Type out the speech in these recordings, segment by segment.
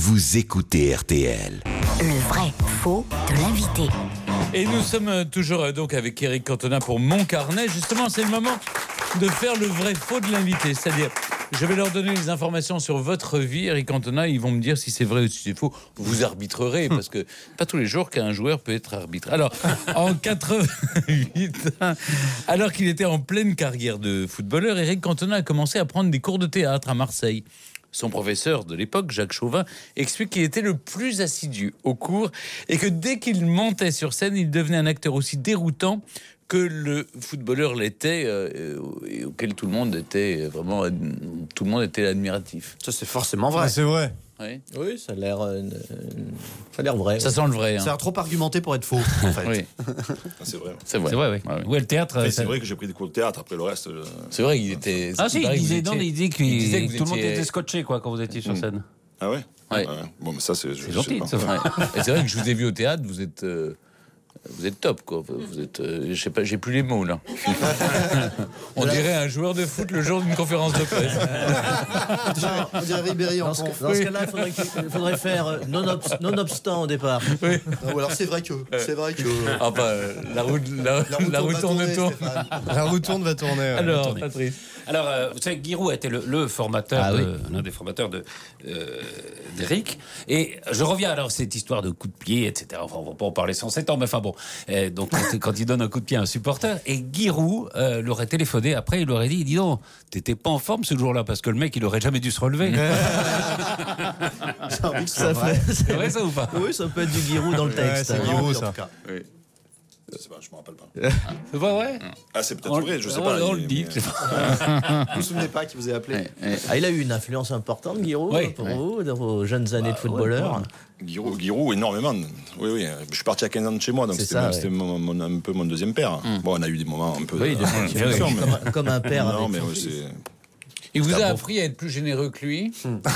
Vous écoutez RTL. Le vrai faux de l'invité. Et nous sommes toujours donc avec Éric Cantona pour Mon Carnet. Justement, c'est le moment de faire le vrai faux de l'invité. C'est-à-dire, je vais leur donner les informations sur votre vie, Éric Cantona. Ils vont me dire si c'est vrai ou si c'est faux. Vous arbitrerez, parce que pas tous les jours qu'un joueur peut être arbitre. Alors, en 88, alors qu'il était en pleine carrière de footballeur, Éric Cantona a commencé à prendre des cours de théâtre à Marseille. Son professeur de l'époque, Jacques Chauvin, explique qu'il était le plus assidu au cours et que dès qu'il montait sur scène, il devenait un acteur aussi déroutant que le footballeur l'était et auquel tout le monde était vraiment, tout le monde était admiratif. Ça, c'est forcément vrai. C'est vrai. Oui. Oui, ça a l'air vrai. Ça sent le vrai. Ça a l'air trop argumenté pour être faux, en fait. Oui. C'est vrai. C'est vrai. C'est vrai, oui. Ah oui. Ouais, le théâtre. Après, c'est vrai que j'ai pris des cours de théâtre. Après le reste. C'est vrai qu'il était. Ah si, il paraît que disait, vous non, étiez- il disait il disait que que vous tout le monde étiez- était scotché quoi, quand vous étiez sur scène. Ah ouais. Ouais. Bon, mais ça c'est. C'est gentil, je sais ça. pas. Ouais. Et c'est vrai que je vous ai vu au théâtre, vous êtes top, quoi. Vous êtes, je sais pas, j'ai plus les mots là. On dirait un joueur de foot le jour d'une conférence de presse. On dirait Ribéry en conf. Dans ce cas-là, il faudrait faire nonobstant au départ. Ou alors c'est vrai que. Ah bah, la roue tourne. La roue tourne va tourner. Alors, tourner. Patrice. Alors, vous savez, Giroud était le formateur, l'un des formateurs d'Éric. Et je reviens alors à cette histoire de coup de pied, etc. Enfin, on va pas en parler 107 ans, mais enfin bon. Donc, quand il donne un coup de pied à un supporter, et Giroud l'aurait téléphoné après, il aurait dit, dis donc, t'étais pas en forme ce jour-là, parce que le mec, il aurait jamais dû se relever. J'ai envie que ça fait. C'est vrai ça ou pas? Oui, ça peut être du Giroud dans le texte. c'est Giroud, ça. Oui. Je sais pas, je me rappelle pas. C'est pas vrai? Ah, c'est peut-être vrai, je sais pas. On le dit. Vous vous souvenez pas qui vous a appelé? Ah, il a eu une influence importante, Giroud, Oui. pour vous, dans vos jeunes années de footballeur. Giroud, énormément. Oui. Je suis parti à 15 ans de chez moi, donc C'est c'était ça, c'était un peu mon deuxième père. Bon, on a eu des moments un peu. Oui, d'inflexion, mais- comme un père Non, avec mais son ouais, fils. c'est. Il vous a appris à être plus généreux que lui.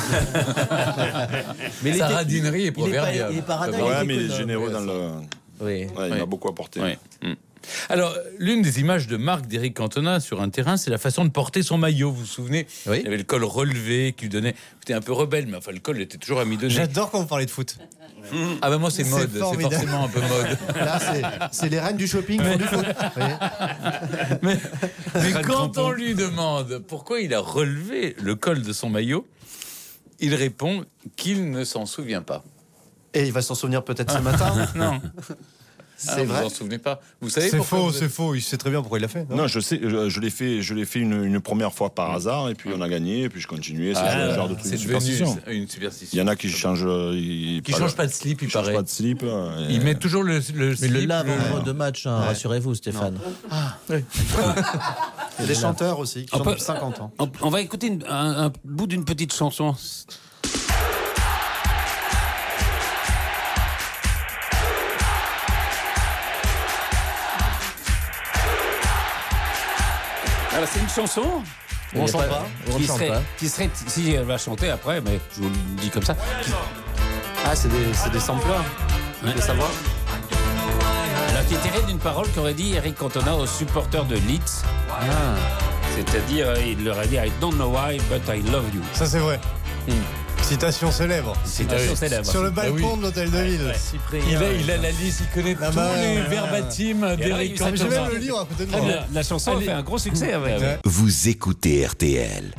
Mais Sa radinerie est proverbiale. Il est pas radin, Ouais, il est mais il est économe. généreux dans le. Oui. Ouais, il Oui. m'a beaucoup apporté. Ouais. Alors, l'une des images de marque d'Éric Cantona sur un terrain, c'est la façon de porter son maillot. Vous vous souvenez? Oui. Il y avait le col relevé qui lui donnait. C'était un peu rebelle, mais enfin, le col était toujours à mi-donner. J'adore quand vous parlez de foot. Ah ben moi, c'est C'est mode. C'est formidable. forcément un peu mode. Là, c'est les reines du shopping qui font du foot. Vous voyez Mais quand on lui demande pourquoi il a relevé le col de son maillot, il répond qu'il ne s'en souvient pas. Et il va s'en souvenir peut-être ce matin. Non. C'est Vous vrai. en souvenez pas? Vous savez C'est pourquoi faux, vous c'est faux. Il sait très bien pourquoi il l'a fait. Non, je sais, je l'ai fait une première fois par hasard, et puis on a gagné, et puis je continuais. C'est le genre de truc c'est de devenu superstition. une Il superstition. y en a qui changent. Qui change pas de slip, il Ils changent paraît. pas de slip. Il met toujours le Mais slip. le lave en mode de match, hein, rassurez-vous, Stéphane. Il y a des chanteurs aussi qui On chantent peut- depuis 50 ans. On va écouter un bout d'une petite chanson. Alors, c'est une chanson On qui chante pas. On chante pas. serait, si elle va chanter après, mais je vous le dis comme ça. Ah, c'est des sampleurs. Ouais. De savoir. Alors, qui est tirée d'une parole qu'aurait dit Éric Cantona aux supporters de Leeds. C'est-à-dire, il leur a dit I don't know why, but I love you. Ça, c'est vrai. Citation célèbre. Citation célèbre. Sur le balcon oui. de l'hôtel de ville. Il a la liste, il connaît Ah tous bah, les ouais. verbatims d'Éric alors, J'ai Cantona. même le livre à côté de moi. La chanson a fait un gros succès avec. Vous écoutez RTL.